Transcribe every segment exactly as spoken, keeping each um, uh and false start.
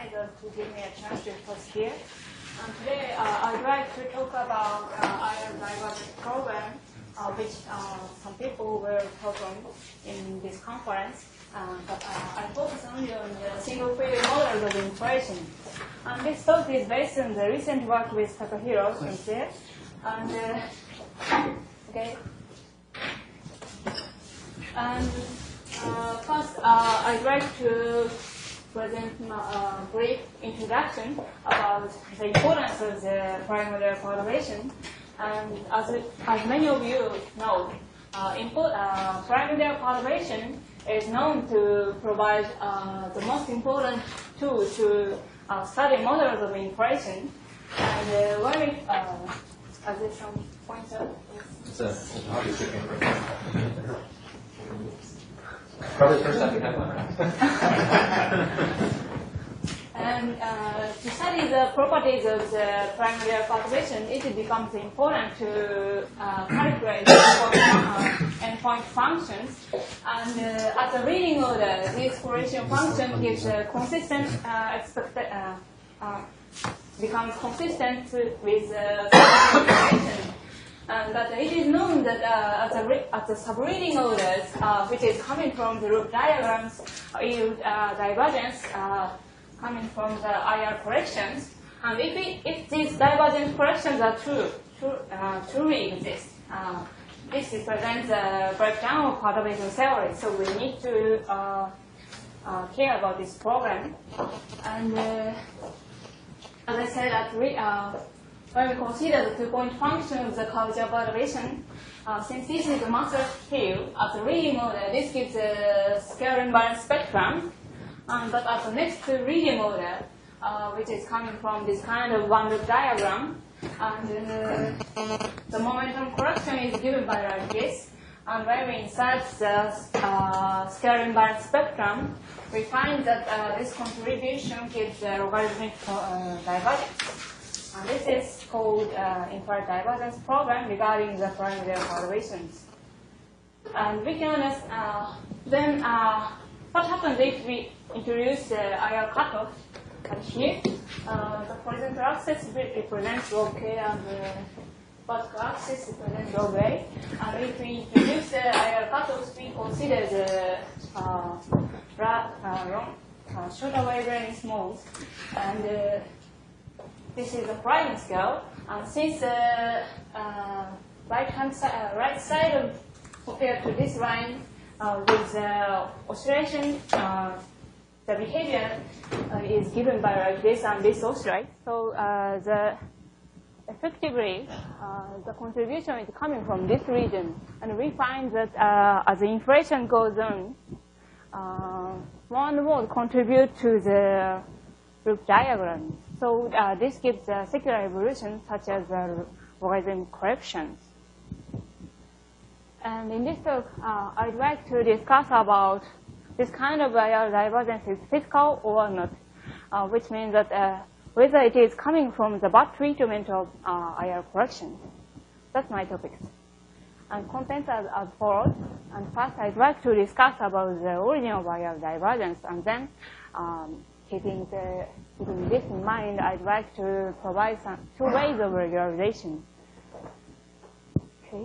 organizers to give me a chance to host here. And today uh, I'd like to talk about uh, ion divergence program, uh, which uh, some people will talk on in this conference. Uh, but uh, I focus only on the single failure model of inflation. And this talk is based on the recent work with Takahiro Sensei. And uh, okay. And uh, first, uh, I'd like to present a uh, brief introduction about the importance of the primordial perturbation. And as, it, as many of you know, uh, input, uh, primordial perturbation is known to provide uh, the most important tool to uh, study models of inflation. And uh, when we, uh, are there some pointer? It's a, it's a hockey stick inference. Probably the first time we have one. And uh, to study the properties of the primordial perturbation, it becomes important to uh, calculate uh, endpoint functions. And uh, at the reading order, this correlation function gives a consistent uh, expect uh, uh, becomes consistent with the uh, And that it is known that uh, at, the at the subreading orders, uh, which is coming from the loop diagrams, yield uh, divergence uh, coming from the I R corrections. And if, it, if these divergence corrections are true, true uh, truly exist, uh, this represents a breakdown of perturbation theory. So we need to uh, uh, care about this program. And uh, as I said, at re uh, when we consider the two-point function of the curvature perturbation, uh, since this is a master field, at the reading order, this gives a scalar invariant spectrum. Um, but at the next reading order, uh, which is coming from this kind of one-loop diagram, and uh, the momentum correction is given by like this. And when we insert the uh, scalar invariant spectrum, we find that uh, this contribution gives a logarithmic uh, divergence. And this is called uh, inferred divergence program regarding the primordial perturbations. And we can understand, uh, then uh, what happens if we introduce the I R cutoff? And here, uh, the horizontal axis represents log K and the vertical axis represents log A. And if we introduce the I R cutoffs, we consider the uh, uh, long, uh, shorter wavelength modes. And uh, this is a Prime scale, and since the uh, uh, right hand side, uh, right side of, compared to this line uh, with the oscillation, uh, the behavior uh, is given by like this and this oscillate. So uh, the effectively uh, the contribution is coming from this region, and we find that uh, as the inflation goes on, uh, more and more contribute to the loop diagram. So uh, this gives a secular evolution such as uh, logarithmic corrections. And in this talk, uh, I'd like to discuss about this kind of I R divergence is physical or not, uh, which means that uh, whether it is coming from the bad treatment of uh, I R correction. That's my topic. And contents are as follows. And first, I'd like to discuss about the origin of I R divergence, and then um, keeping the Keeping this in mind, I'd like to provide some two ways of regularization. Okay.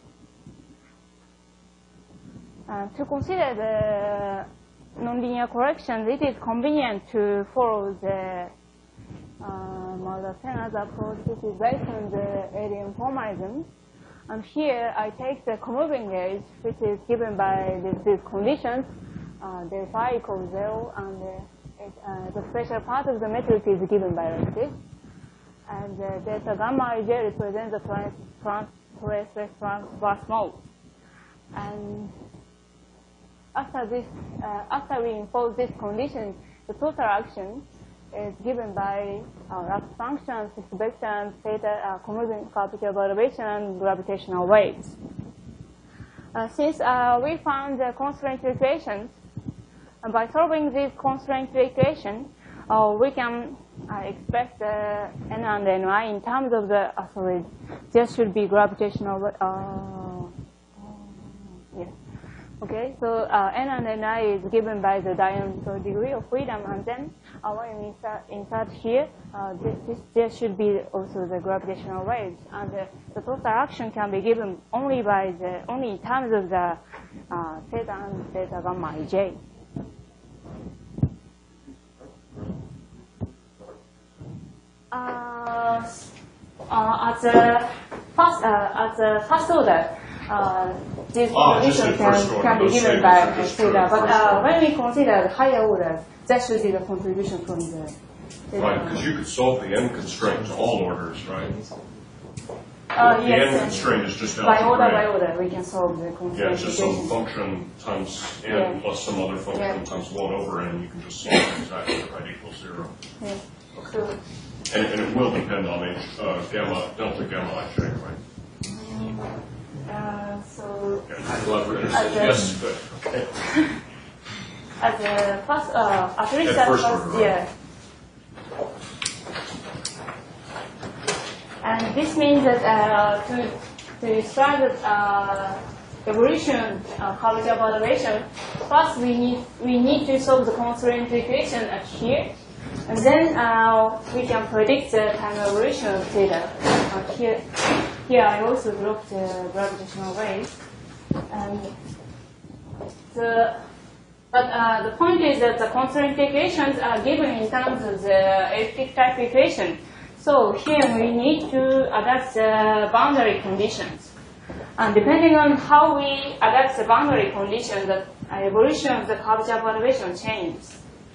Uh, to consider the nonlinear corrections, it is convenient to follow the uh, Maldasena's approach, which is based on the alien formalism. And here, I take the comoving gauge, which is given by this, these conditions, uh, del phi equals zero, and uh, It, uh, the special part of the metric is given by like this. And uh, delta gamma ij represents the transverse mode. And after this, uh, after we impose this condition, the total action is given by uh, Laplace functions, vector, theta, uh, converging particle perturbation, and gravitational waves. Uh, since uh, we found the constraint equations, and by solving this constraint equation, uh, we can uh, express the n and ny in terms of the, uh, sorry, there should be gravitational, uh, uh, yes. Okay, so uh, n and n I is given by the diameter degree of freedom, and then uh, when we insert, insert here, uh, this, this, there should be also the gravitational waves, and uh, the total action can be given only by the only in terms of the uh, theta and theta gamma ij. Uh, uh, at the first, uh, at the first order. Uh, this Ah, condition just the first can, order, can be those given statements by are just for theta, the but first uh, order. when we consider the higher order, that should be the contribution from the theta. Right, because you could solve the n constraint to all orders, right? Uh, The yes, n yes. constraint is just By order by algebraic. order, we can solve the Yeah, it's just some constraint. function times n Yeah. plus some other function Yeah. times one over n. You can just solve it exactly right equals zero. Yeah. So, And, and it will depend on h, uh, gamma, delta gamma ij, right? uh, so Yeah, I'm glad we're gonna Okay. say yes, but, okay. at the first, uh, at least At at first first, order, right? yeah. And this means that uh, to to describe the uh, evolution uh, curvature perturbation, first we need we need to solve the constraint equation at here, and then uh, we can predict the time evolution of theta. Uh, here, here I also dropped the gravitational wave, and the but uh, the point is that the constraint equations are given in terms of the elliptic type equation. So here we need to adapt the boundary conditions. And depending on how we adapt the boundary conditions, the evolution of the curvature perturbation changes.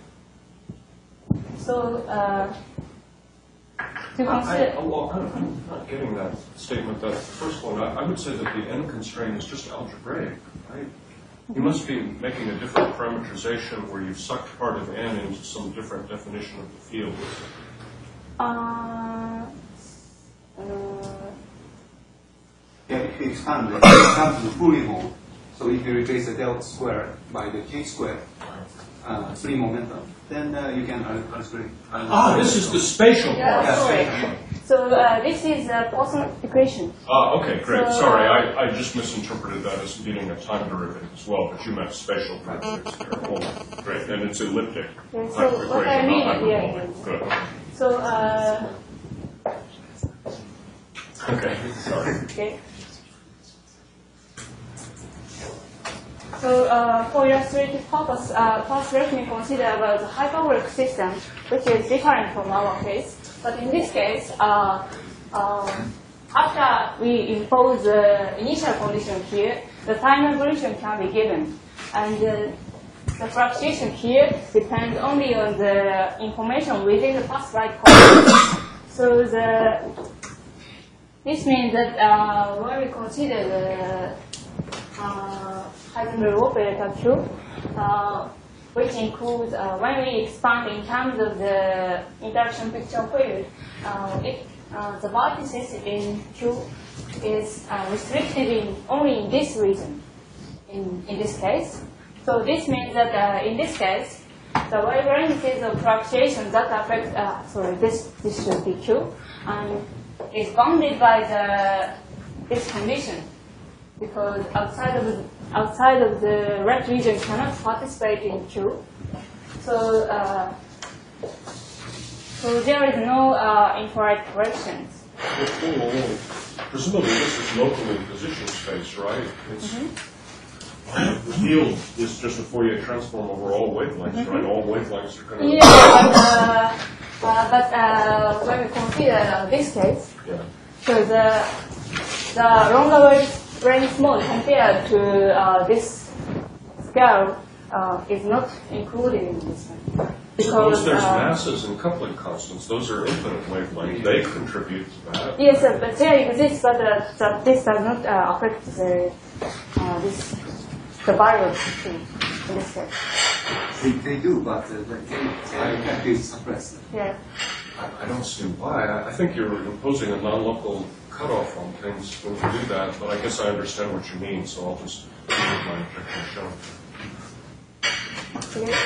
So uh, to I, consider, I, well, I'm I'm not getting that statement, that first one. I, I would say that the n constraint is just algebraic, right? You must be making a different parameterization where you've sucked part of n into some different definition of the field. uh, uh, Yeah, if you expand it, it comes to fully mode. So if you replace the delta square by the k square, uh, three momentum, then uh, you can calculate. Ah, this is the spatial yeah, part. sorry. So uh, this is the Poisson equation. Ah, okay, great. So, Sorry, uh, I, I just misinterpreted that as meaning a time derivative as well, but you meant spatial derivatives there. Oh, great, and it's elliptic. Yeah, so Type of what I equation, mean, not yeah, hyperbolic. Good. So uh, Okay, sorry. okay. So uh, for illustrative purpose, uh, first let me consider about the hyperbolic system, which is different from our case. But in this case, uh, um, after we impose the initial condition here, the time evolution can be given. And uh, the fluctuation here depends only on the information within the past right coordinate. So the, this means that uh, when we consider the uh, Heisenberg operator Q, uh, which includes uh, when we expand in terms of the interaction picture field, uh, it, uh, the vertices in Q is uh, restricted in only in this region, in, in this case. So this means that uh, in this case, the wavelengths of fluctuation that affect, uh, sorry, this, this should be Q, and is bounded by the, this condition, because outside of the, outside of the red region cannot participate in Q. So, uh, so there is no uh, infrared corrections. Well, whoa, whoa, whoa. Presumably this is local in position space, right? It's, the field is just a Fourier transform over all wavelengths, right? All wavelengths are going to... Yeah, but, uh, uh, but uh, when we consider uh, this case, Yeah. so the the longer wave range mode compared to uh, this scale uh, is not included in this one. Suppose there's uh, masses and coupling constants. Those are infinite wavelengths. They contribute to that. Yes, sir, but there exists, but uh, the, this does not uh, affect the uh, this the virus in this case. They, they do, but uh, they, they can be suppressed. Yeah. I, I don't see why. I, I think you're imposing a non-local cutoff on things when you do that, but I guess I understand what you mean, so I'll just leave my objection shown. Okay.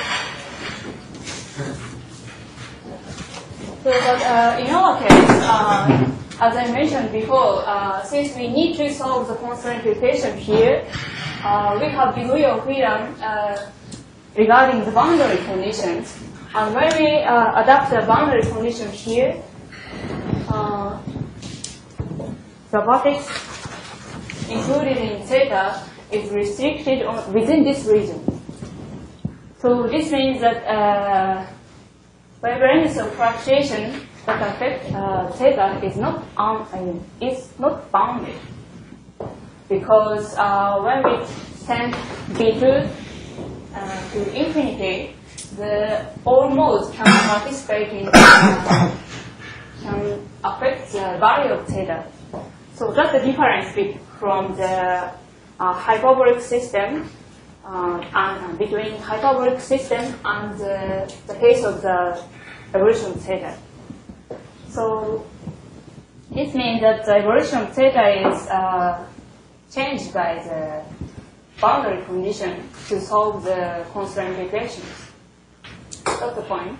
So, but uh, in our case, uh, as I mentioned before, uh, since we need to solve the constraint equation here, uh, we have degree of freedom uh, regarding the boundary conditions. And when we uh, adapt the boundary condition here, uh, the vertex included in theta is restricted on, within this region. So this means that uh, wavelengths of fluctuation that affect uh, theta is not um, I mean, is not bounded, because uh, when we send B two uh, to infinity, the all modes can participate in uh, can affect the value of theta. So that's the difference be- from the uh, hyperbolic system uh, and between hyperbolic system and the, the case of the evolution of theta. So this means that the evolution of theta is uh, changed by the boundary condition to solve the constraint equations. That's the point.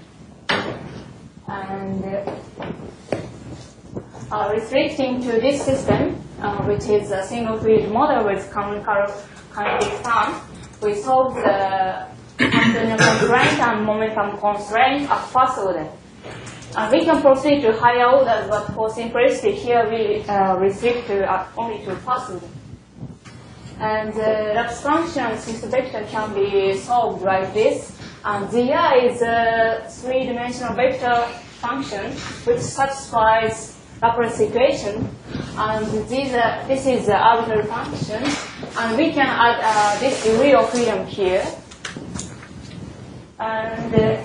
And uh, uh, restricting to this system, uh, which is a single fluid model with canonical kinetic sum, we solve the continuum constraint and momentum constraint at first order. And we can proceed to higher orders, but for simplicity here we uh, restrict to, uh, only to first order. And uh, Laplace function since the vector can be solved like this. And Z I is a three-dimensional vector function which satisfies Laplace equation. And these are, this is the arbitrary function. And we can add uh, this degree of freedom here. And uh,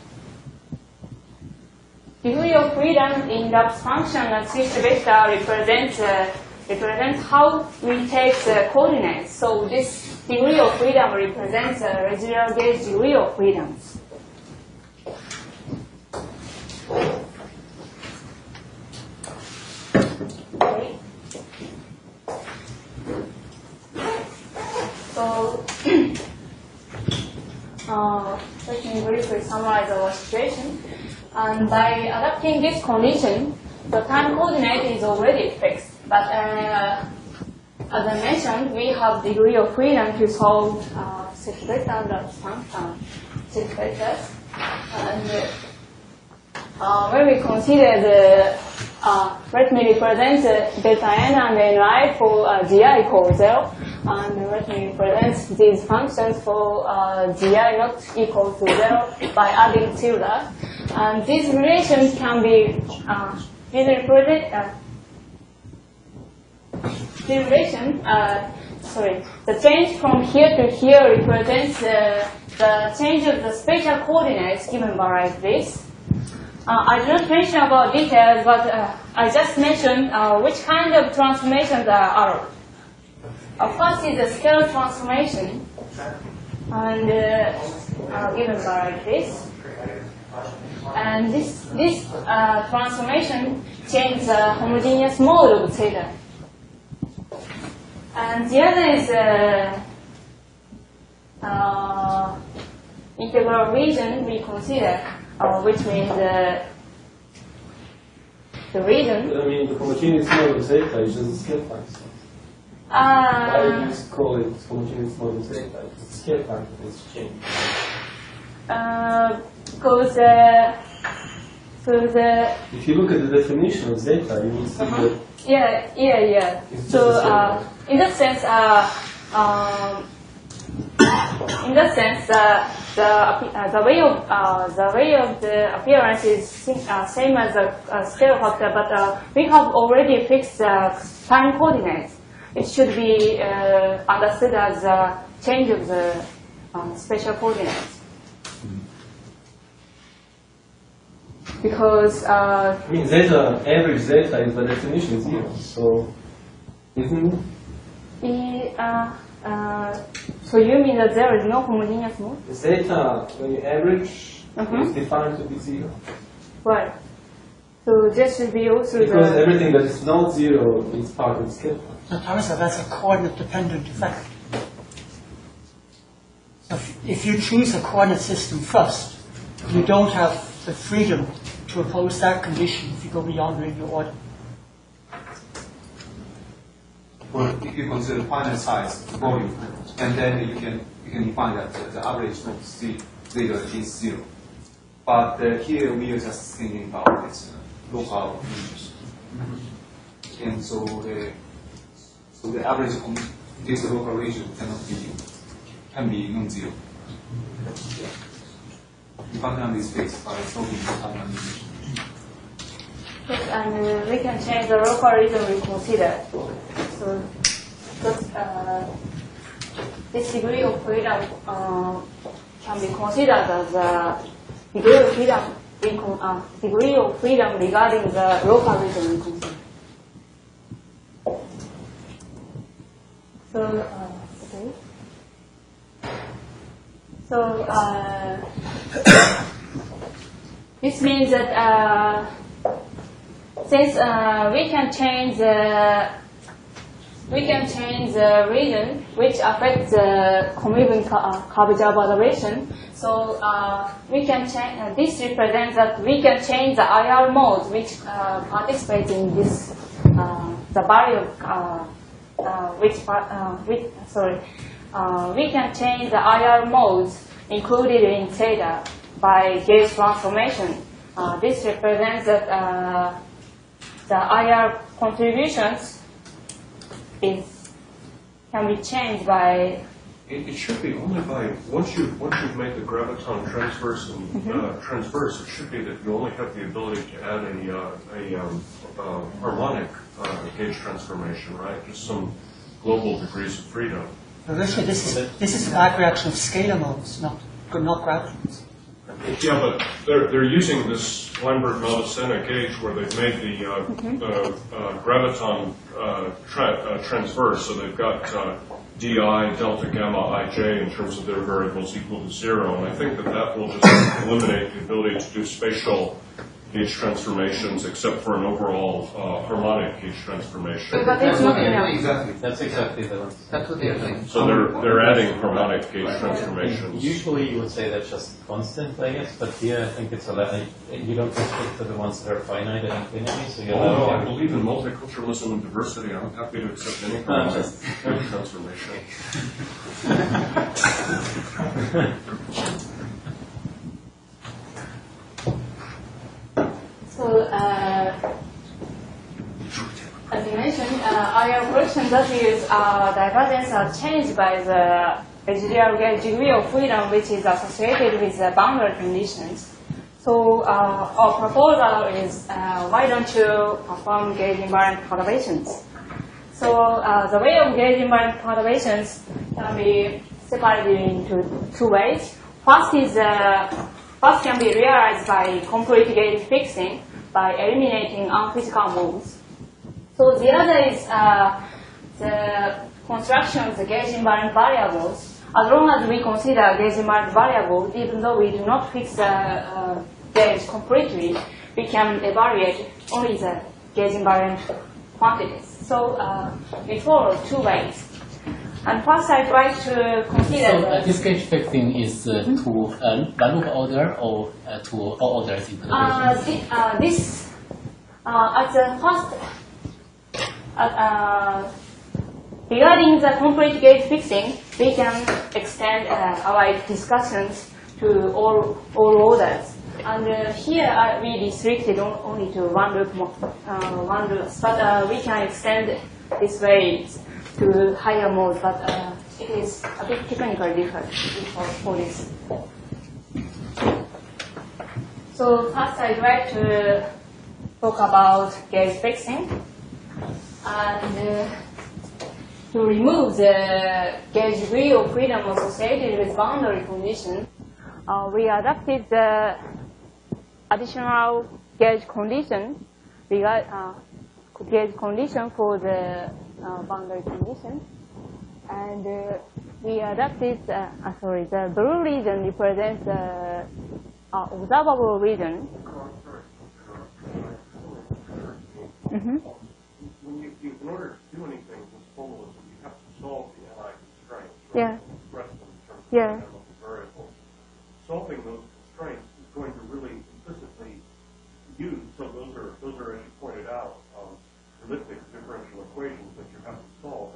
degree of freedom in Laplace function and since the vector represents uh, represents how we take the coordinates. So this degree of freedom represents a residual gauge degree of freedoms. Okay. So uh, let me briefly summarize our situation. And by adapting this condition, the time coordinate is already fixed. But uh, as I mentioned, we have degree of freedom to solve uh, six vectors and function six vectors. And uh, when we consider the, uh, let me represent uh, delta n and ni for uh, Gi equals zero, and let me represent these functions for uh, Gi not equal to zero by adding tilde. And these relations can be uh, represented. Uh, The relation, uh, sorry, the change from here to here represents uh, the change of the spatial coordinates given by like this. Uh, I did not mention about details, but uh, I just mentioned uh, which kind of transformations are allowed. Uh, first is the scalar transformation, and uh, uh, given by like this. And this this uh, transformation changes the homogeneous mode of theta. And the other is uh, uh, integral region we consider, uh, which means uh, the region. I mean, the homogeneous mode of theta is just a scale factor. Uh, Why do you call it homogeneous mode of theta? It's a scale factor that's changed. uh, because uh, so the If you look at the definition of zeta, you will see uh-huh. that yeah yeah yeah. It's So just the same. uh, in that sense, uh, um, in that sense, uh, the uh, the way of uh, the way of the appearance is uh, same as the uh, scale factor, but uh, we have already fixed the uh, time coordinates. It should be uh, understood as a change of the uh, spatial coordinates. Because uh, I mean, zeta, average zeta is by definition zero, so isn't it? the, uh, uh, so you mean that there is no homogeneous mode? Zeta, when you average, Mhm. is defined to be zero. Right. So this should be also Because the everything that is not zero is part of the scale factor. So Tarasa, that's a coordinate-dependent effect. So if, if you choose a coordinate system first, you don't have the freedom to oppose that condition if you go beyond radio order. for if you consider finite size volume, and then you can you can define that the, the average of z zeta is zero. But uh, here we are just thinking about this uh, local ranges, and so the so the average of this local region cannot be can be non-zero. Yeah. You can't have this fixed by solving the time animation. Yes, and uh, we can change the local region we consider. So, that, uh, this degree of freedom uh, can be considered as a degree of freedom, in con uh, degree of freedom regarding the local region we consider. So, uh, okay. So, uh, this means that uh, since uh, we can change the we can change the region which affects the convection uh, curvature observation. So uh, we can change. Uh, this represents that we can change the I R modes which uh, participate in this uh, the value uh, uh, which uh, which sorry uh, we can change the I R modes included in theta by gauge transformation. Uh, this represents that. Uh, The I R contributions is can be changed by. It, it should be only by once you once you've made the graviton transverse and Mm-hmm. uh, transverse. It should be that you only have the ability to add a uh, a um, uh, harmonic uh, gauge transformation, right? Just some global degrees of freedom. But actually, this is this is an aggregation of scalar modes, not not gravitons. Yeah, but they're they're using this Lambert-Navicena gauge where they've made the uh, uh, uh, graviton uh, tra uh, transverse, so they've got uh, di delta gamma ij in terms of their variables equal to zero, and I think that that will just eliminate the ability to do spatial gauge transformations except for an overall uh, harmonic gauge transformation. But it's not enough. Exactly. That's exactly the one. That's what they're saying. So they're they're adding harmonic gauge transformations. Usually you would say that's just constant, I guess, but here I think it's a lot. You don't restrict to the ones that are finite and infinity, so you Oh, no, I allow. believe in multiculturalism and diversity. I'm happy to accept any harmonic gauge transformation. So, uh, as you mentioned, uh, I R correction values uh, divergence are changed by the residual gauge degree of freedom which is associated with the boundary conditions. So uh, our proposal is uh, why don't you perform gauge invariant perturbations? So uh, the way of gauge invariant perturbations can be separated into two ways. First is uh, first can be realized by complete gauge fixing by eliminating unphysical modes. So the other is uh, the construction of the gauge invariant variables. As long as we consider gauge invariant variables, even though we do not fix the uh, gauge completely, we can evaluate only the gauge invariant quantities. So uh, we follow two ways. And first I'd like to consider So the, uh, this gauge fixing is uh, to uh, one loop order or uh, to all orders in uh, thi- uh, this uh, at the first uh, uh, regarding the complete gauge fixing, we can extend uh, our discussions to all all orders. And uh, here uh, we restricted on, only to one loop, mo- uh, one loop, but uh, we can extend this way to higher modes. But uh, it is a bit technically different for, for this. So first, I'd like to talk about gauge fixing, and uh, to remove the gauge degree of freedom associated with boundary condition, uh, we adapted the additional gauge condition, regard, uh, gauge condition for the uh, boundary condition, and uh, we adapted. Uh, uh, sorry, the blue region represents the uh, observable region. Mm-hmm. When you, you, in order to do anything with formalism, you have to solve the N I constraints. Yeah. Express them in terms of Yeah. chemical variables. Solving those constraints is going to really implicitly use, so those are, those are, as you pointed out, um, elliptic differential equations that you have to solve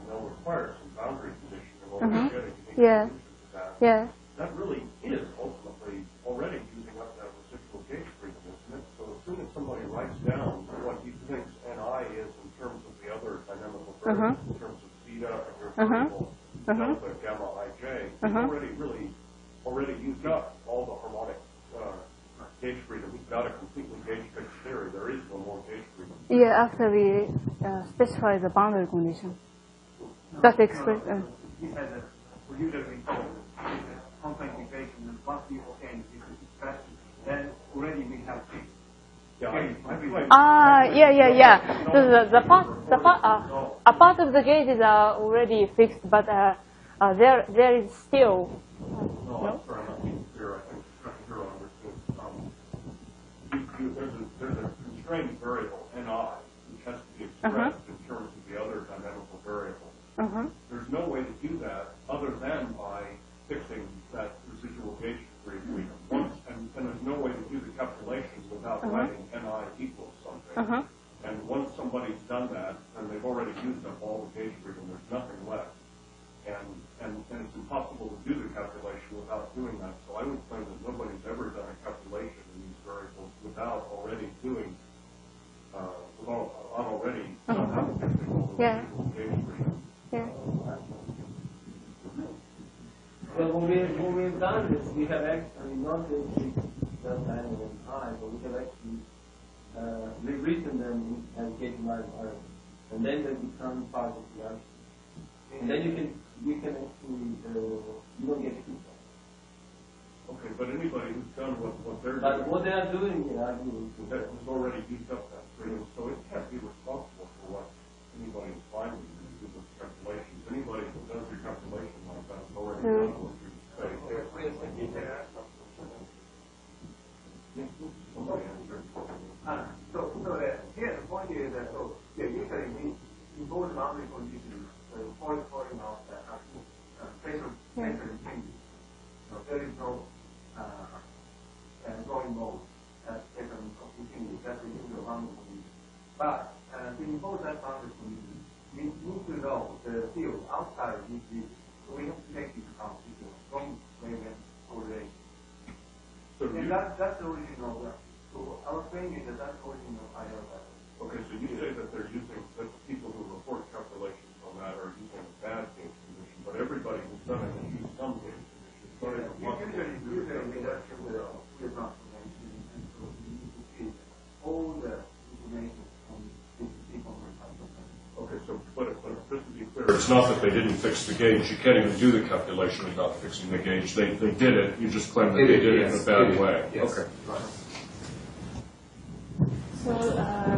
writes down what he thinks N I is in terms of the other dynamical variables, Uh-huh. in terms of theta and your Uh-huh. variable Uh-huh. delta gamma ij, he's Uh-huh. already really already used up all the harmonic uh, gauge freedom. He's got a completely gauge fixed theory. There is no more gauge freedom. Yeah, after we uh, specify the boundary condition. That express. Uh, He said that we usually call complex equation, and once we obtain this expression, then already we have fixed. Yeah, I, I, Ah, yeah, yeah, yeah. So the, the part, the part, uh, a part of the gauges are already fixed, but uh, uh, there, there is still. No, I'm sorry, I'm not being clear. I think Doctor Hero understood. Um, you, you, there's, a, there's a constrained variable, N I, which has to be expressed Uh-huh. in terms of the other dynamical variables. Uh-huh. There's no way to do that other than by fixing that residual gauge freedom. Once, and, and there's no way to do the calculations without Uh-huh. writing N I equals something. Uh-huh. And once somebody's done that, and they've already used up all the gauge freedom, there's nothing left. And, and, and it's impossible to do the calculation without doing that. So I would claim that nobody's ever done a calculation in these variables without already doing, uh, without, without already somehow fixing all the Yeah. residual gauge freedom. Yeah. Well, when, we, when we've done this, we have actually not just delta n and I, but we have actually uh, rewritten them as gauge environment, and then they become part of the architecture. And then you can you can actually uh, you don't get feedback. Okay, but anybody who's done what, what they're But doing, what they are doing here, I mean, that has already used up that freedom, so it can't be responsible for what anybody is finding to do with calculations. Anybody who does a calculation like that has already Mm. done what you say. Somebody answered. Uh, so, so uh, here the point is that so yeah, usually we impose boundary conditions uh, for for you know the uh, uh, pressure pressure changes. So there is no uh, uh, going mode at pressure continues. That's the usual boundary condition. But uh, to impose that boundary condition, we need to know the field outside of this region. So we have to take into account this from wavelength correlation. So And you, that, that's the original. Uh, so our claim is that that's the original I O value. okay, so you say that they're using, that the people who report calculations on that are using a bad gauge condition, but everybody who's done it has used some gauge condition. So it's possible to Usually, do the usually we have calculation to without. uh, we have information, and so we need to see all the information from this people who are Okay, so, but, but just to be clear, it's not that they didn't fix the gauge. You can't even do the calculation without fixing the gauge. They, they did it. You just claim that It they is, did it in yes, a bad it is, way. yes. Okay. So, uh,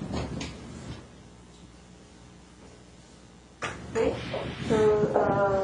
okay. So, uh,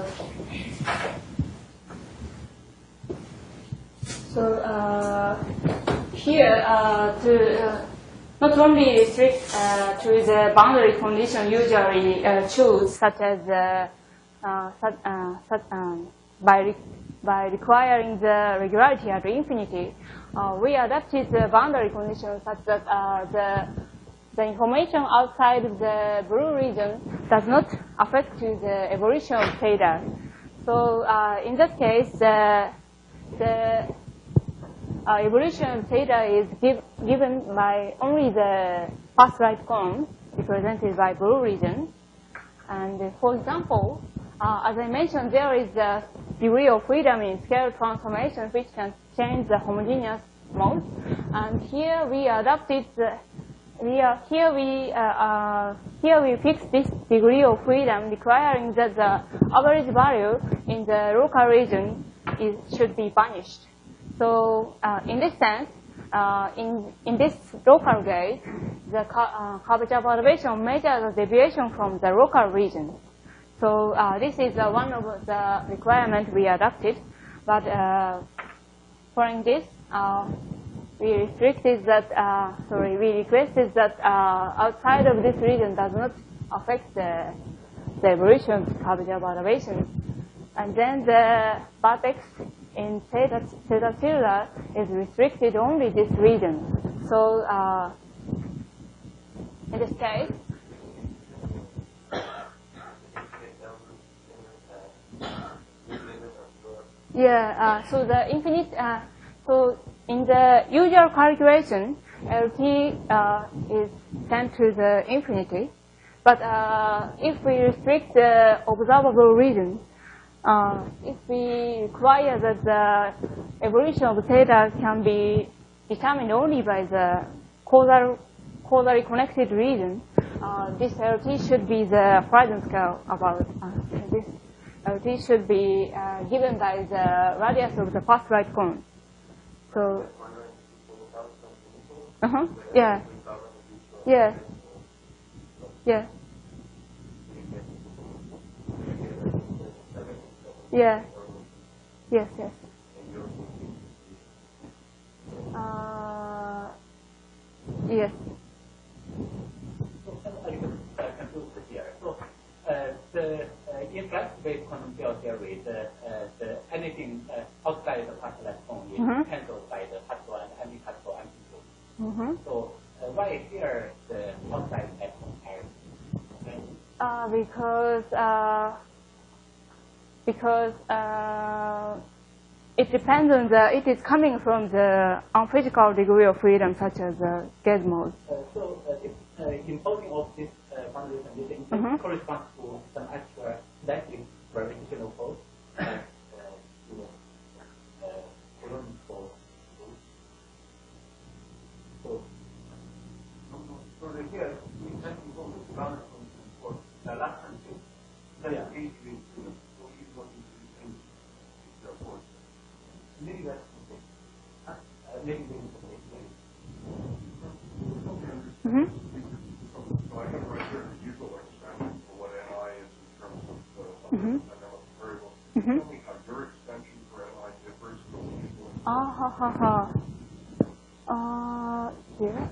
so uh, here uh, to uh, not only restrict uh, to the boundary condition usually uh, choose, such as uh, uh, such, uh, such, um, by re by requiring the regularity at infinity, uh, we adapted the boundary conditions such that uh, the the information outside of the blue region does not affect to the evolution of theta. So uh, in that case, the the uh, evolution of theta is give, given by only the path right cone represented by blue region. And uh, for example, uh, as I mentioned, there is a degree of freedom in scale transformation which can change the homogeneous mode. And here we adapted the we are here we uh, uh, here we fix this degree of freedom, requiring that the average value in the local region is should be punished. So uh, in this sense, uh, in in this local gauge, the uh, curvature perturbation measures the deviation from the local region. So uh, this is uh, one of the requirements we adopted. But uh, following this, uh, we restricted that. Uh, sorry, we requested that uh, outside of this region does not affect the the evolution of curvature perturbation. And then the vertex in theta, theta tilde is restricted only this region. So uh, in this case, yeah. Uh, so the infinite. Uh, so in the usual calculation, L T uh, is tend to the infinity. But uh, if we restrict the observable region, uh, if we require that the evolution of theta can be determined only by the causal, causally connected region, uh, this L T should be the Fresnel scale about uh, this L T should be uh, given by the radius of the fast light cone. So, uh huh, yeah, yeah, yeah, yeah, yes, yes. Uh, yes. So, uh, the uh, in class-based quantum field theory, the, uh, the anything uh, outside the particle cone is Mm-hmm. cancelled by the particle and anti-particle amplitude. Mm-hmm. So, uh, why here the outside electron are? Uh, because uh, because uh, it depends on the, it is coming from the unphysical degree of freedom, such as the gas mode. Uh, so, uh, if, uh, imposing of this uh, boundary condition Mhm. corresponds to some actual electric gravitational force. Uh, uh, you know, uh, Coulomb force. So, So the here, we can go to the ground for the last one too. Then Yeah. basically, you know, what is what is the same, the force. maybe that's okay. Uh, uh, maybe this is okay. Mm-hmm. So I have right here the usual extension for what N I is in terms of the Mhm. dynamic variable. Mhm. Tell me how your extension for N I differs from the usual extension. Ah ha ha ha. Uh, yeah.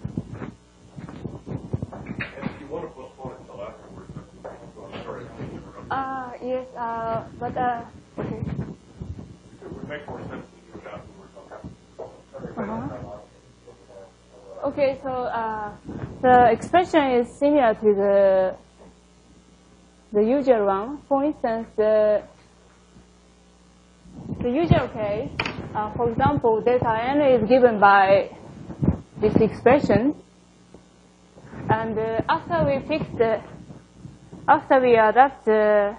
And if you want to postpone it until afterwards, that's fine. So I'm sorry to interrupt. Uh, yes. Uh, but uh, okay. It would make more sense to do it afterwards. Okay. Uh-huh. Okay, so uh, the expression is similar to the the usual one. For instance, the the usual case, uh, for example, delta n is given by this expression, and uh, after we fix the, after we adapt the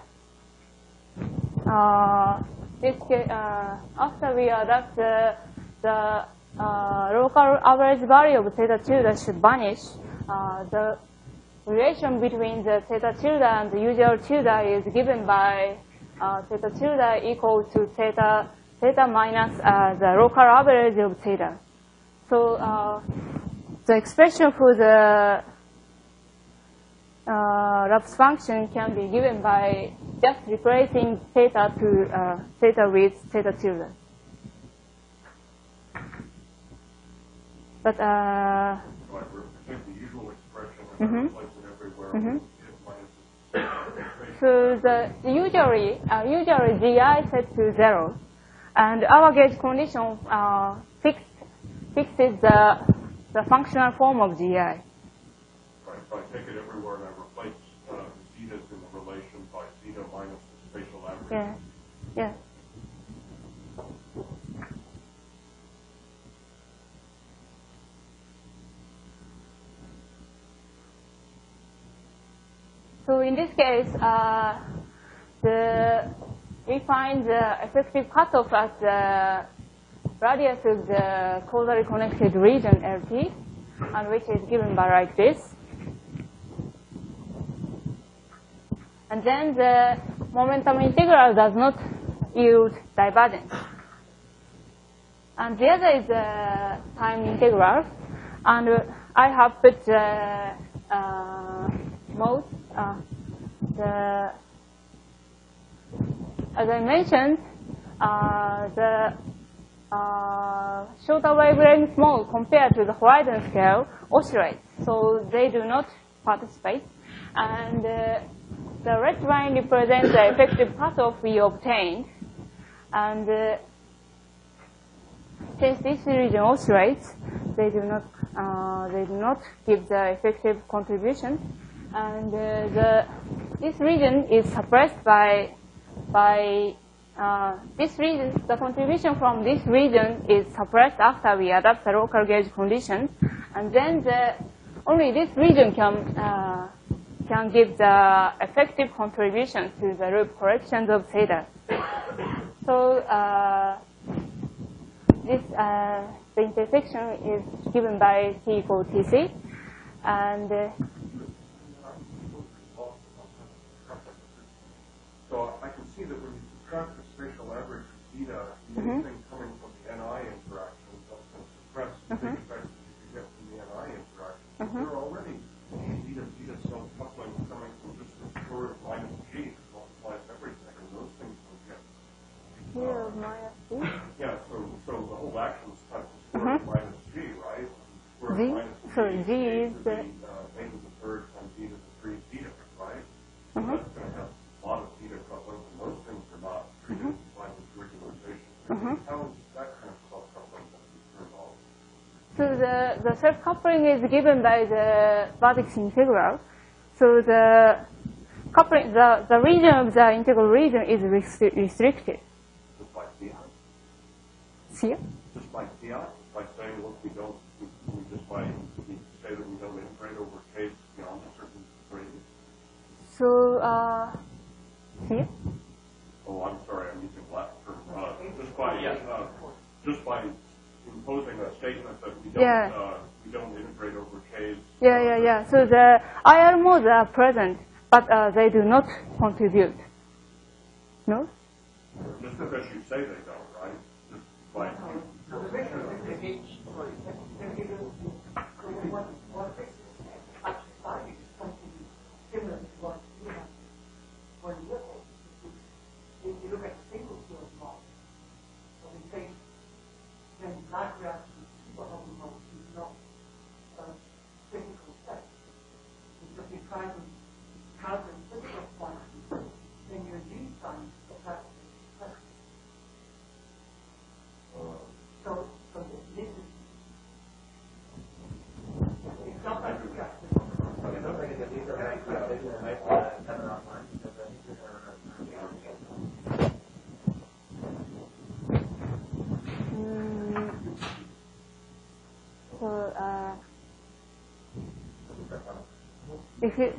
uh, this ca- uh, after we adapt the the uh, local average value of theta tilde should vanish. Uh, the relation between the theta tilde and the usual tilde is given by uh, theta tilde equal to theta theta minus uh, the local average of theta. So uh, the expression for the uh, Laplace function can be given by just replacing theta to uh, theta with theta tilde. But uh, So I re- take the usual expression and Mhm. I replace it everywhere. Mhm. It minus so the usually uh, usually G I set to zero, and our gauge condition uh, fixed fixes the the functional form of G I. Right, so I take it everywhere and I replace uh, the zetas in the relation by zeta minus the spatial average. Yeah, yeah. So in this case, uh, the we find the effective cutoff at the radius of the causally connected region L T, and which is given by like this. And then the momentum integral does not yield divergence. And the other is the time integral. And uh, I have put the uh, mode, uh, the, as I mentioned, uh, the uh, shorter wavelength mode compared to the horizon scale oscillates, so they do not participate. And uh, the red line represents the effective cutoff we obtained. And uh, since this region oscillates, they do not uh, they do not give the effective contribution. And uh, the this region is suppressed by by uh, this region, the contribution from this region is suppressed after we adapt the local gauge conditions, and then the, only this region can uh, can give the effective contribution to the loop corrections of theta. So uh, this uh, the intersection is given by T equal T C, and uh, so I can see that when you subtract the spatial average of theta, mm-hmm. anything coming from the N I interaction that's going to suppress the mm-hmm. big effects that you can get from the N I interaction. Mm-hmm. There are already theta theta cell coupling coming from just the square root of minus G that multiplies everything, and those things don't get. Here of minus G? Yeah, so so the whole action is times the square Mm-hmm. root of minus G, right? Square G? root of minus G, So G is to the... uh, a to the third times e to the three theta, right? So Mm-hmm. that's going to have a lot of theta coupling, and those things are not treated by this regularization. Mm-hmm. How is that kind of self-coupling that we turn off? So the, the self-coupling is given by the vertex integral. So the coupling, the, the region of the integral region is restri restricted. Just by fiat? See? Just by fiat? By saying, look, we don't, we, we just by, we say that we don't integrate over case beyond a certain radius. So, uh, see? Oh, I'm sorry, I'm using Latin term. Uh, just by, uh, just by imposing a statement that we don't, Yeah. uh, we don't integrate over K's. Yeah, yeah, yeah. So the I R modes are present, but uh, they do not contribute. No? Just because you say they don't, right? Just by, If you look at single field model, so we think then that reaction supernovae mode is not a physical set. Because you try to calculate physical quantities, then your G sign is that set. So, so this is it's not like you got So, uh, if you,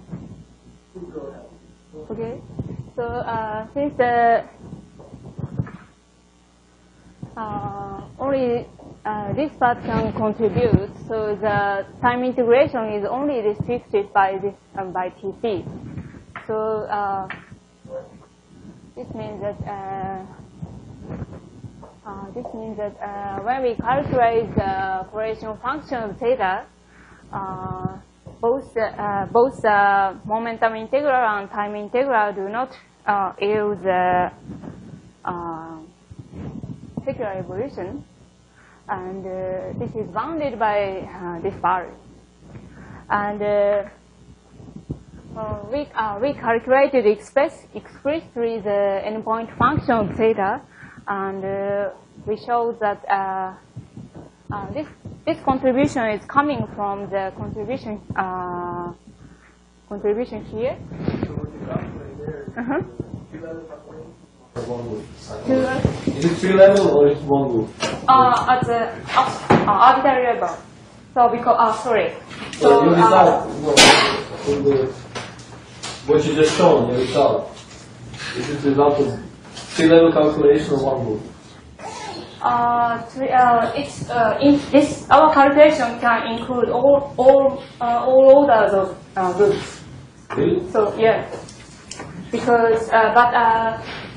okay, so uh, since the uh, only uh, this part can contribute, so the time integration is only restricted by this um, by T C. So uh, this means that. Uh, Uh, this means that uh, when we calculate the correlation function of theta, uh, both the, uh, both the momentum integral and time integral do not uh, yield the uh, secular evolution, and uh, this is bounded by uh, this boundary. And uh, uh, we uh, we calculated express explicitly the endpoint function of theta. And uh, we showed that uh, uh, this this contribution is coming from the contribution uh, contribution here. So what you calculate there is Uh-huh. two level calculation? One group. Two, Is it three level or it's one group? uh, at the uh, uh, arbitrary level. So because uh, sorry. So, So you uh, decide. No, from the, what you just shown, the result. Is it the result of three level calculation or one group? uh, three, uh, it's uh, in this our calculation can include all all uh, all orders of uh, groups. Really? So yeah, because uh, but uh,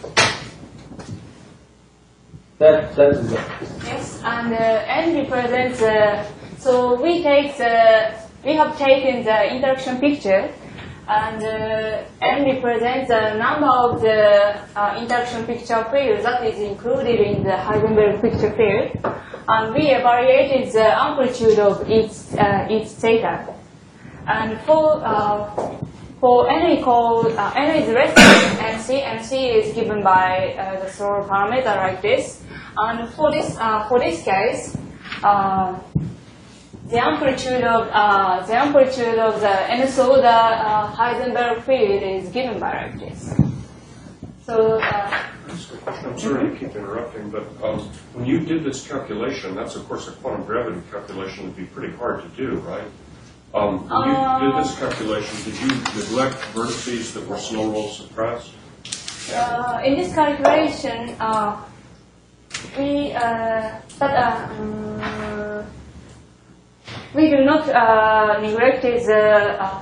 That, that is that. yes, and uh, n represents. Uh, so we take the we have taken the interaction picture, and uh, n represents the number of the uh, interaction picture field that is included in the Heisenberg picture field, and we evaluated the amplitude of each uh, each theta, and for uh, for n equal uh, n is less than nc, nc is given by uh, the slope parameter like this, and for this uh, for this case. Uh, The amplitude of uh, the amplitude of the nth order uh, Heisenberg field is given by like this. So, uh, I'm sorry to keep interrupting, but um, when you did this calculation, that's of course a quantum gravity calculation would be pretty hard to do, right? Um, when you Uh, did this calculation, did you neglect vertices that were slow roll suppressed? uh, in this calculation, uh, we, uh, but, uh, um, we do not uh, neglect the uh,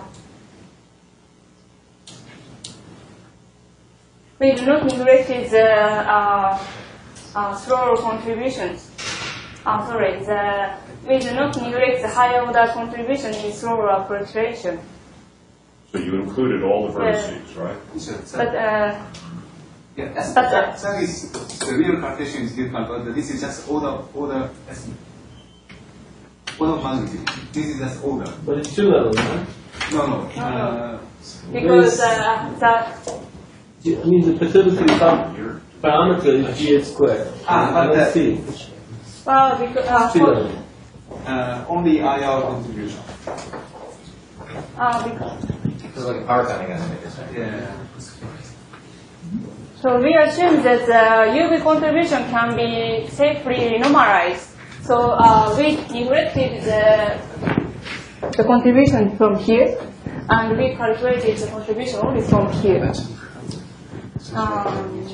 we do not neglect the uh, uh, slow contributions. Uh, sorry, the, we do not neglect the high order contribution in slow fluctuation. So you included all the Yeah. vertices, right? So, so, But uh, yeah, that's, but, uh, that, that is the real calculation is different, but this is just order order estimate. Order of magnitude. This is just order. But it's two levels, right? No, no. Uh, because uh, the I mean, the facility sum parameter is G H squared. Ah, I but don't that- see. well, because uh, Sea for, level. uh, only I R contribution. uh, because, It's like a power cutting estimate, isn't it? Yeah. so we assume that the U V contribution can be safely normalized. So uh, we neglected the the contribution from here, and we calculated the contribution only from here. Um,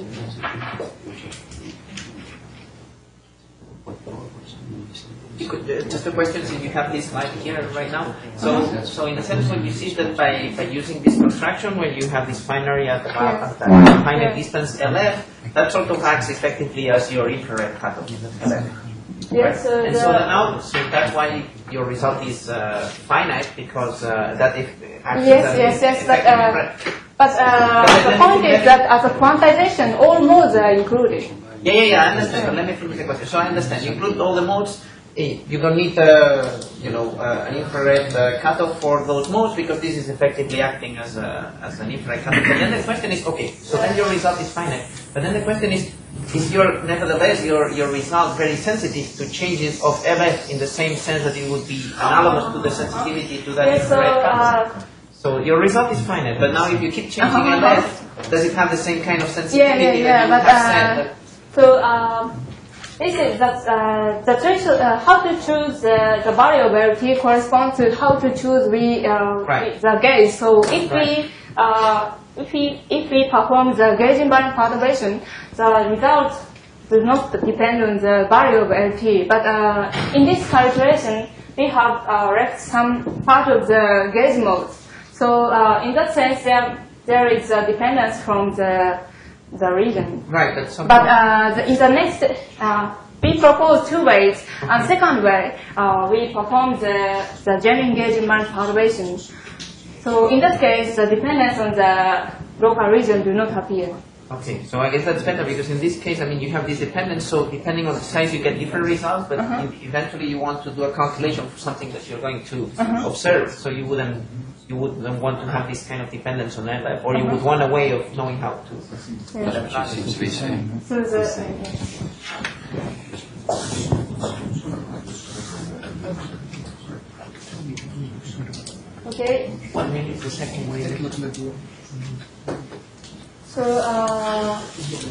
You could, uh, just a question, since you have this slide here right now. So, so in a sense, what you see is that by, by using this construction, where you have this binary at the Yeah. at the finite Yeah. distance L F, that sort of acts effectively as your infrared cutoff. L F. yes, so And so the, now, so that's why your result is uh, finite, because uh, that if acts Yes, as an yes, yes, but, effective uh, infrared. but uh, the point is that as a quantization, all modes are included. Yeah, yeah, yeah, I understand, but let me finish the question. So I understand, you include all the modes, eh, you don't need, uh, you know, uh, an infrared uh, cutoff for those modes, because this is effectively acting as, a, as an infrared cutoff. But then the question is, okay, so then your result is finite. But then the question is, is your, nevertheless, your, your result very sensitive to changes of L F in the same sense that it would be analogous to the sensitivity to that Yes, so infrared cutoff? uh, So your result is finite, but now if you keep changing Uh-huh. L F, does it have the same kind of yeah, sensitivity yeah, yeah, that you but have said? uh, That so um, this is that uh, the threshold, uh, how to choose uh, the value of L T corresponds to how to choose we uh, Right. the gauge. So if Right. we uh, if we if we perform the gauge invariant perturbation, the result does not depend on the value of L T. But uh, in this calculation, we have uh, left some part of the gauge modes. So uh, in that sense, there there is a dependence from the the region. right, that's something. But uh, the, in the next, uh, we propose two ways. And second way, uh, we perform the the genuine gauge invariant perturbation. So in that case, the dependence on the local region do not appear. Okay, so I guess that's better, because in this case, I mean, you have this dependence, so depending on the size, you get different results, but Uh-huh. you, eventually you want to do a calculation for something that you're going to Uh-huh. observe, so you wouldn't you wouldn't want to have this kind of dependence on L F, or you Uh-huh. would want a way of knowing how to. Yeah. Seems to be saying. So the, okay. One minute, the second way. So uh,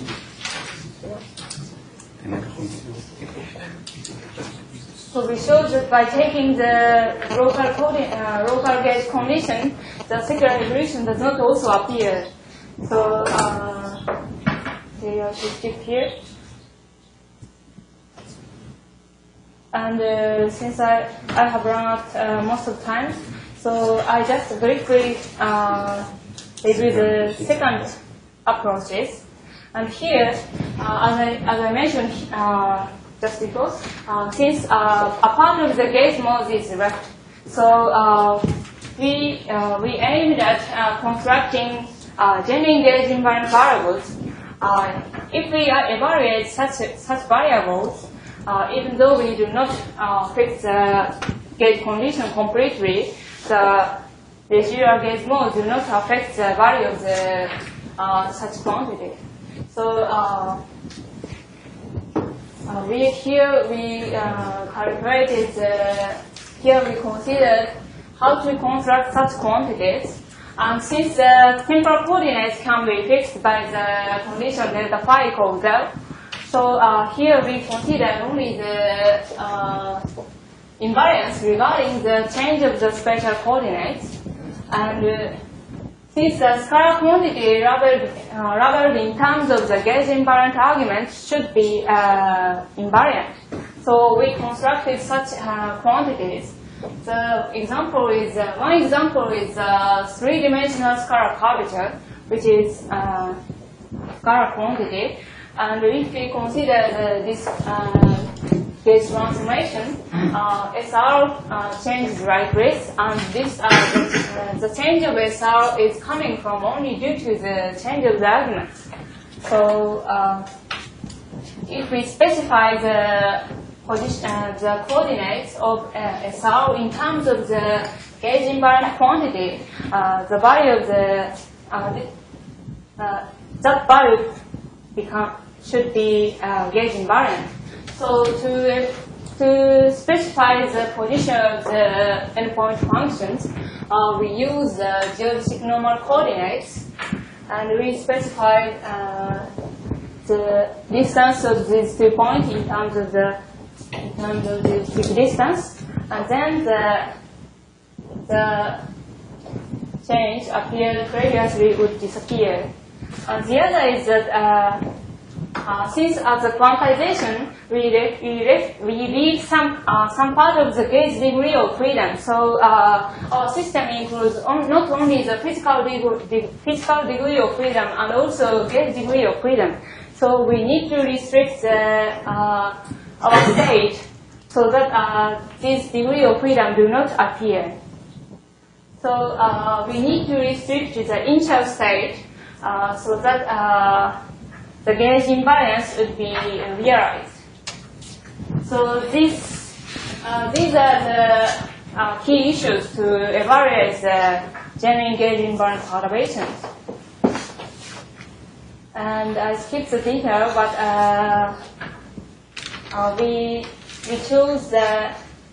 so we showed that by taking the local coding, uh, local gauge condition, the secular evolution does not also appear. So uh, they are shifted here. And uh, since I, I have run out uh, most of the time, so I just briefly uh, review the second approaches. And here, uh, as, I, as I mentioned uh, just before, uh, since uh, a part of the gauge mode is left, so uh, we, uh, we aimed at uh, constructing uh, genuine gauge invariant variables. Uh, if we uh, evaluate such, such variables, uh, even though we do not uh, fix the gauge condition completely, the residual gauge modes do not affect the value of the uh, such quantity. So uh, uh, we here we uh, calculated. Uh, here we considered how to construct such quantities, And since the temporal coordinates can be fixed by the condition delta phi equals zero, so uh, here we consider only the uh, invariance regarding the change of the spatial coordinates. And uh, since the scalar quantity rather, uh, rather in terms of the gauge invariant argument should be uh, invariant, so we constructed such uh, quantities. The example is uh, one example is uh, three-dimensional scalar curvature, which is uh, scalar quantity. And if we consider uh, this uh, gauge transformation, uh, S R uh, changes like this, and this uh, the, uh, the change of S R is coming from only due to the change of the arguments. So uh, if we specify the position, uh, the coordinates of uh, S R in terms of the gauge invariant quantity, uh, the value of the uh, the, uh, that value become should be uh, gauge invariant. So to to specify the position of the endpoint functions, uh, we use the geodesic normal coordinates, and we specify uh, the distance of these two points in terms of the in terms of the geodesic distance, and then the the change appeared previously would disappear. And the other is that uh, uh, since at the quantization we left, we, left, we leave some uh, some part of the gauge degree of freedom. So uh, our system includes on, not only the physical degree, the physical degree of freedom and also gauge degree of freedom. So we need to restrict the, uh, our state so that uh, this degree of freedom do not appear. So uh, we need to restrict the initial state uh, so that uh, the gauge invariance would be realized. So this, uh, these are the uh, key issues to evaluate the genuine gauge invariant perturbations. And I skipped the detail, but uh, uh, we we chose the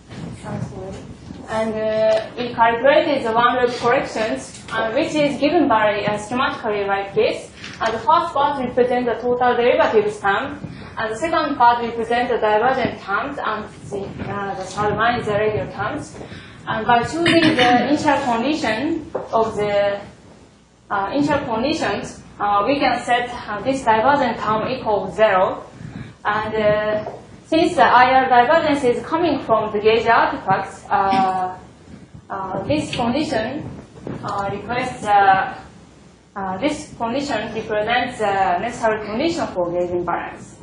and uh, we calculated the one-loop corrections, uh, which is given by uh, schematically like this. And the first part represents the total derivatives term, and the second part represents the divergent terms, and the, uh, the third one is the radial terms. And by choosing the initial condition of the uh, initial conditions, uh, we can set uh, this divergent term equals zero. And uh, since the I R divergence is coming from the gauge artifacts, uh, uh, this condition uh, requests uh, uh, this condition represents the necessary condition for gauge invariance.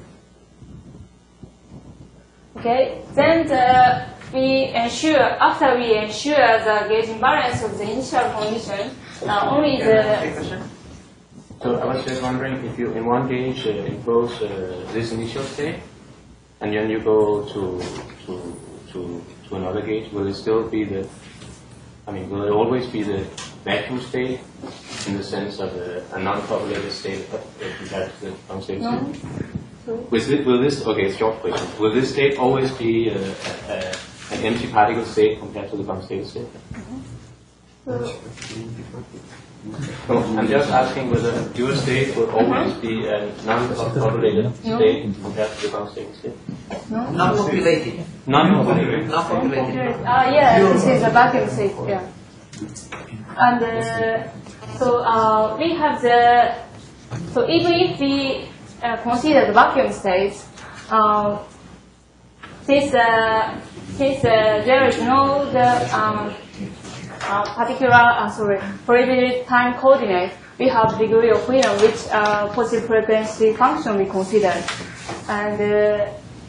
Okay, then the, we ensure after we ensure the gauge invariance of the initial condition, uh, only the. So I was just wondering if you in one gauge uh, impose uh, this initial state, and then you go to to to to another gauge, will it still be the? I mean, will it always be the vacuum state in the sense of a, a non-populated state compared to the unstable No. state? Will this, will this? Okay, short question. Will this state always be a, a, an empty particle state compared to the unstable state? So I'm just asking whether your state will always be a non-populated state compared to the unstable state. No? Not populated. Non-populated. Not populated. Uh, yeah, this is a vacuum state, yeah. And uh, so uh, we have the, so even if we uh, consider the vacuum states, uh, since, uh, since uh, there is no the, um, uh, particular, uh, sorry, prohibited time coordinate, we have degree of freedom, which uh, positive frequency function we consider. And uh,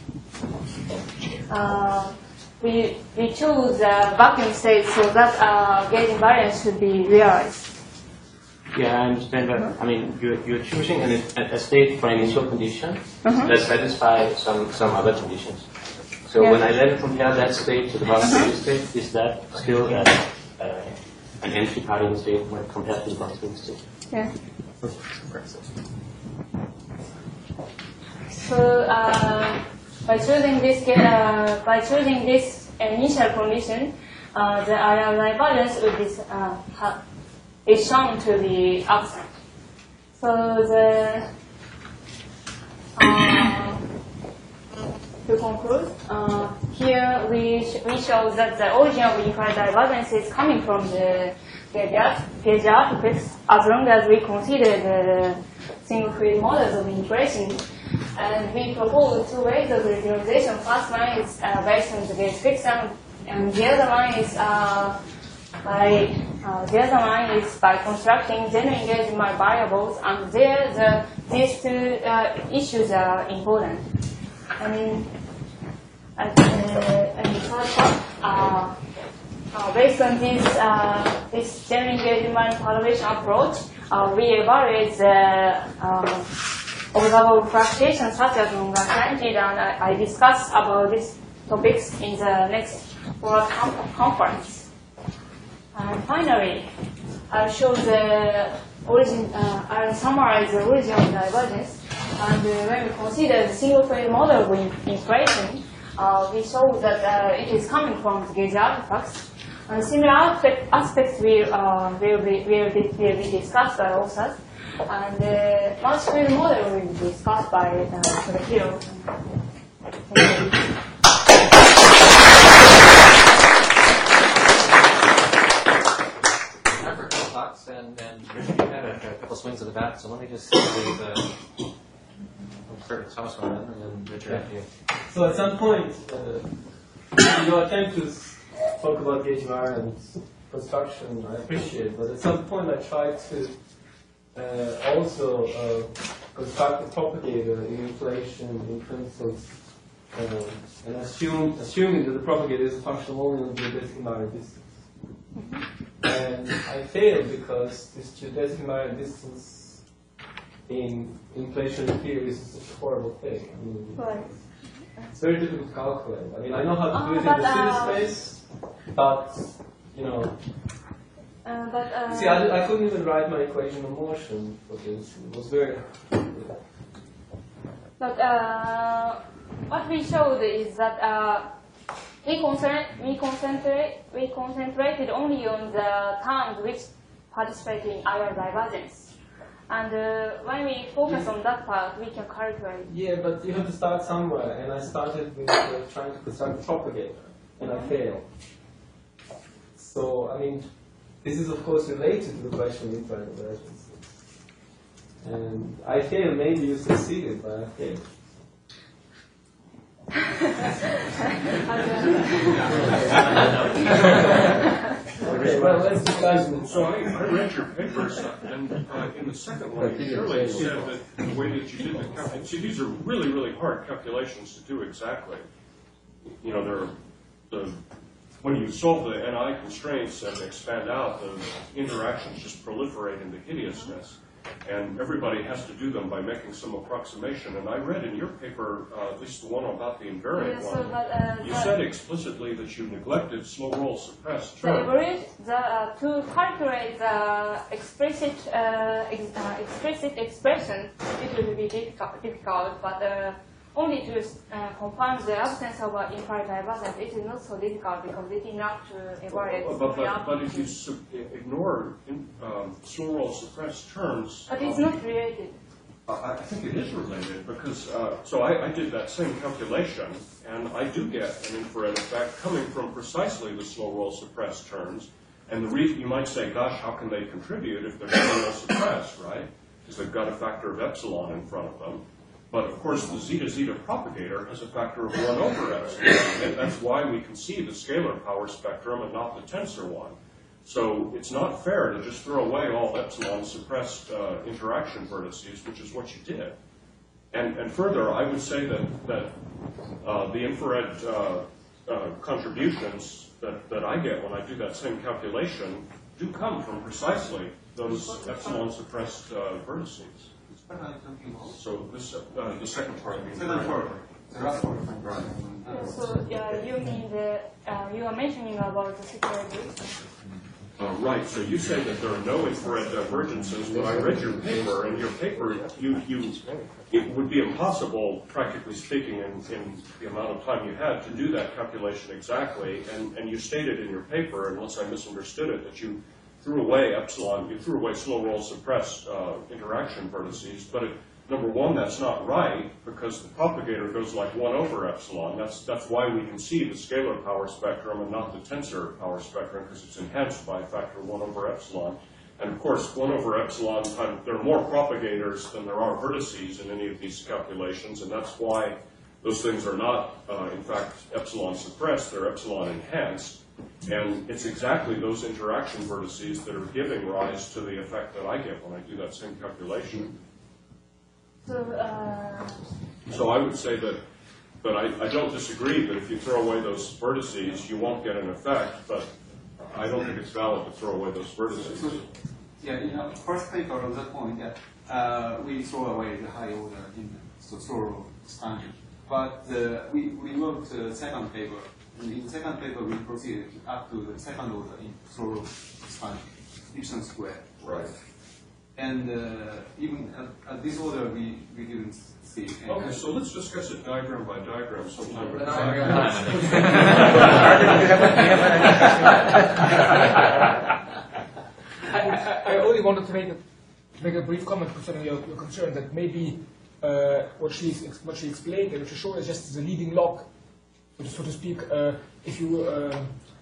Uh, we, we choose a vacuum state so that uh, gauge invariance should be realized. Yeah, I understand that. I mean, you're, you're choosing an, a state for an initial condition Uh-huh. that satisfies some, some other conditions. So Yeah. when I then compare that state to the boundary state, is that still a, uh, an empty particle state when compared to the boundary state? Yeah. So uh, by choosing this uh, by choosing this initial condition, uh, the I R divergence would be uh, ha is shown to be absent. So the uh, to conclude, uh, here we sh we show that the origin of infrared divergence is coming from the gauge artifacts, as long as we consider the single field models of integration. And we propose two ways of regularization. First one is uh, based on the gauge fiction, and the other one is uh, by uh, the other one is by constructing general engagement variables. And there, the these two uh, issues are important. And and, uh, and the third part, uh, uh, based on this uh, this general engagement evaluation approach, uh, we evaluate the uh, observable fluctuations such as non-guaranteed, and I, I discuss about these topics in the next World Conference. And finally, I'll show the origin, uh, I'll summarize the origin of divergence. And uh, when we consider the single field model with inflation, uh, we show that uh, it is coming from the gauge artifacts. And similar aspect, aspects will, uh, will, be, will, be, will be discussed by authors. And the uh, multi-field model will be discussed by uh, Tadahiro. I've heard a couple talks, and, and Richard, you had a, a couple swings at the bat, so let me just leave the Perfect. Thomas one, and then Richard after you. So at some point, uh, you know, attempt to talk about gauge invariant construction, I appreciate, but at some point I tried to uh, also uh, construct a propagator in inflation in terms of, uh, and assume, assuming that the propagator is a function only on the geodetic invariant distance. And I failed because this geodetic invariant distance in inflationary theories is such a horrible thing. I mean, right. It's very difficult to calculate. I mean, I know how to oh, do it in but, the uh, space, but, you know. Uh, but, uh, See, I, I couldn't even write my equation of motion for this. It was very. But uh, what we showed is that uh, we, concern, we, concentrate, we concentrated only on the terms which participate in I R divergence. And uh, when we focus on that part, we can calculate. Yeah, but you have to start somewhere, and I started with uh, trying to construct a propagator, and I failed. So, I mean, this is of course related to the question of infrared divergence. And I failed, maybe you succeeded, but I failed. Okay, well, let's discuss. So I, I read your papers, uh, and uh, in the second one, you clearly said that the way that you did the calculations, see, these are really, really hard calculations to do exactly. You know, they're the when you solve the N I constraints and expand out, the interactions just proliferate into hideousness. And everybody has to do them by making some approximation. And I read in your paper, uh, at least the one about the invariant yeah, so one, but, uh, you said explicitly that you neglected slow roll suppressed terms. The average, the, uh, to calculate the explicit, uh, ex uh, explicit expression, it will be difficult, difficult but uh, only to uh, confirm the absence of uh, infrared divergence, it is not so difficult because it's enough to evaluate. But, but, but, but if you sub ignore in, um, slow roll suppressed terms, but it's um, not related. Uh, I think it is related because, uh, so I, I did that same calculation, and I do get an infrared effect coming from precisely the slow roll suppressed terms. And the reason you might say, gosh, how can they contribute if they're slow roll suppressed, right? Because they've got a factor of epsilon in front of them. But of course, the zeta-zeta propagator has a factor of one over epsilon, and that's why we can see the scalar power spectrum and not the tensor one. So it's not fair to just throw away all epsilon suppressed uh, interaction vertices, which is what you did. And, and further, I would say that, that uh, the infrared uh, uh, contributions that, that I get when I do that same calculation do come from precisely those epsilon suppressed uh, vertices. So this, uh, the second part. Second part. The last part. Right. Yeah, so uh, you mean the, uh, you are mentioning about the security. Uh, right, so you say that there are no infrared divergences, but I read your paper, and your paper, you, you, it would be impossible, practically speaking, in, in the amount of time you had to do that calculation exactly, and, and you stated in your paper, unless I misunderstood it, that you threw away epsilon, you threw away slow roll suppressed uh, interaction vertices, but it, number one, that's not right, because the propagator goes like one over epsilon. That's, that's why we can see the scalar power spectrum and not the tensor power spectrum, because it's enhanced by a factor of one over epsilon. And of course, one over epsilon times, there are more propagators than there are vertices in any of these calculations, and that's why those things are not, uh, in fact, epsilon suppressed, they're epsilon enhanced. And it's exactly those interaction vertices that are giving rise to the effect that I get when I do that same calculation. So, uh, so I would say that, but I, I don't disagree that if you throw away those vertices, you won't get an effect, but I don't think it's valid to throw away those vertices. So, yeah, in the first paper on that point, yeah, uh, we throw away the high order in so thorough expansion. But uh, we, we wrote the second paper. And in the second paper, we proceeded up to the second order in thorough expansion, epsilon squared. Right. And uh, even at, at this order, we, we didn't see. Okay, so let's discuss it diagram by diagram sometime. I, I only wanted to make a, make a brief comment concerning your, your concern that maybe uh, what, she, what she explained and what she showed is just the leading log, so to, so to speak. Uh, if you uh,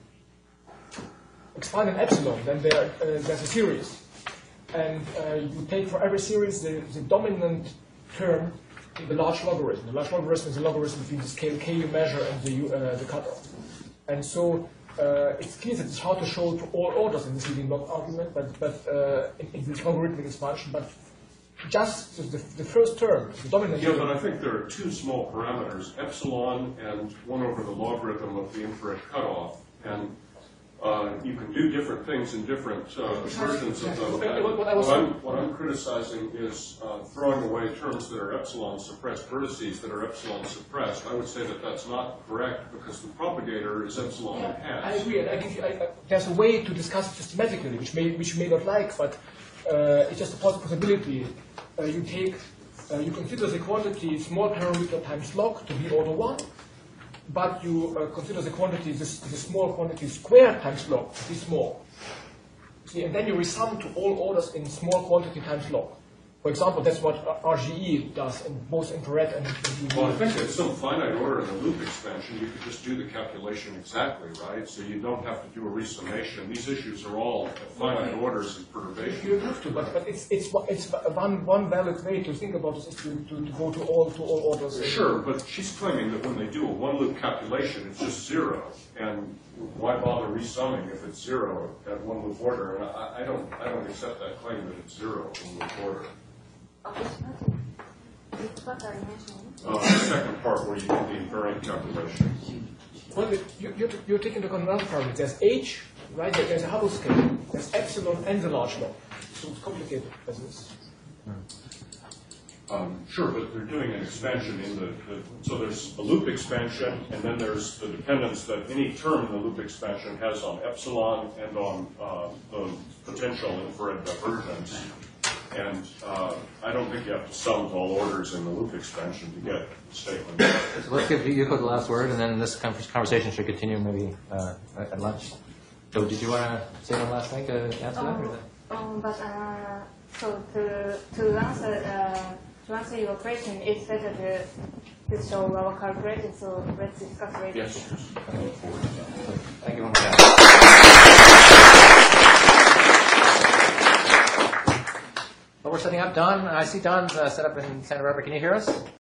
expand an epsilon, then there, uh, there's a series. And uh, you take for every series the, the dominant term in the large logarithm. The large logarithm is the logarithm between the scale k you measure and the, uh, the cutoff. And so uh, it's clear that it's hard to show to all orders in this leading log argument, but, but uh, in, in this logarithmic expansion. But just the, the first term, the dominant Yeah, term. but I think there are two small parameters, epsilon and one over the logarithm of the infrared cutoff. And Uh, you can do different things in different uh, versions of those. What, what, I'm, what I'm criticizing is uh, throwing away terms that are epsilon suppressed, vertices that are epsilon suppressed. I would say that that's not correct because the propagator is epsilon enhanced. I agree, and I give you, I, I, there's a way to discuss it systematically, which may which you may not like, but uh, it's just a possibility. Uh, you take, uh, you consider the quantity small parameter times log to be order one. But you uh, consider the quantity, this, the small quantity squared times log to be small. See, and then you resum to all orders in small quantity times log. For example, that's what R G E does in both infrared and U V. Well, I think at some finite order in the loop expansion, you could just do the calculation exactly, right? So you don't have to do a resummation. These issues are all at finite orders and perturbation. You have to, but, but it's, it's, it's one, one valid way to think about this is to, to, to go to all, to all orders. Sure, but she's claiming that when they do a one-loop calculation, it's just zero. And why bother resumming if it's zero at one-loop order? And I, I, don't, I don't accept that claim that it's zero at one-loop order. Uh, the second part where you do the invariant calculation. Well, you, you're, you're taking into account another parameter. There's H, right? There's a Hubble scale. There's epsilon and the large log. So it's complicated as this. Um, sure, but they're doing an expansion in the, the, so there's a loop expansion, and then there's the dependence that any term in the loop expansion has on epsilon and on uh, the potential infrared divergence. And uh, I don't think you have to sum to all orders in the loop expansion to get the statement. So let's give you the last word, and then this conversation should continue maybe uh, at lunch. So did you want to say one last thing to answer um, that? Or that? Um, but uh, so to to answer uh, to answer your question, it's better to to show our calculation. So let's discuss later. Yes. Thank you very much. Well, we're setting up. Don, I see Don's uh, set up in Santa Barbara. Can you hear us?